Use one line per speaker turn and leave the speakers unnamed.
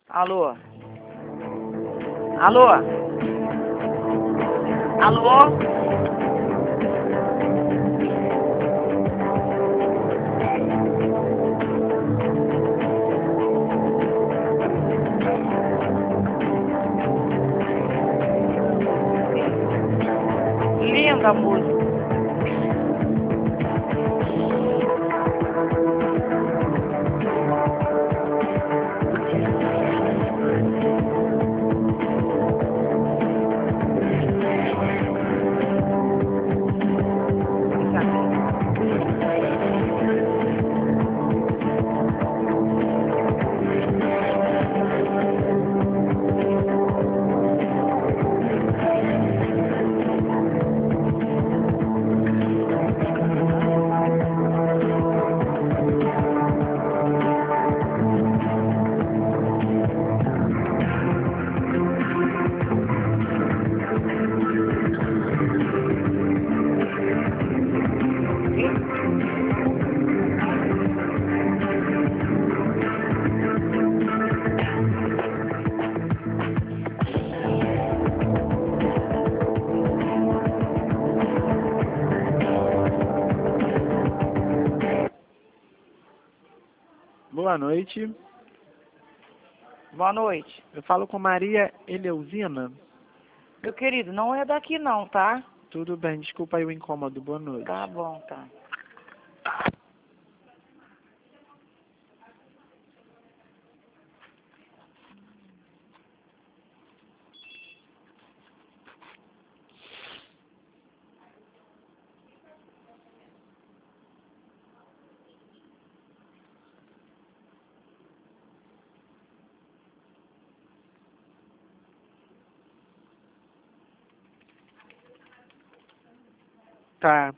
Alô? Alô? Alô? Linda a música.
Boa noite.
Boa noite.
Eu falo com Maria Eleusina.
Meu querido, não é daqui não, tá?
Tudo bem, desculpa aí o incômodo. Boa noite.
Tá bom, tá.
Tá.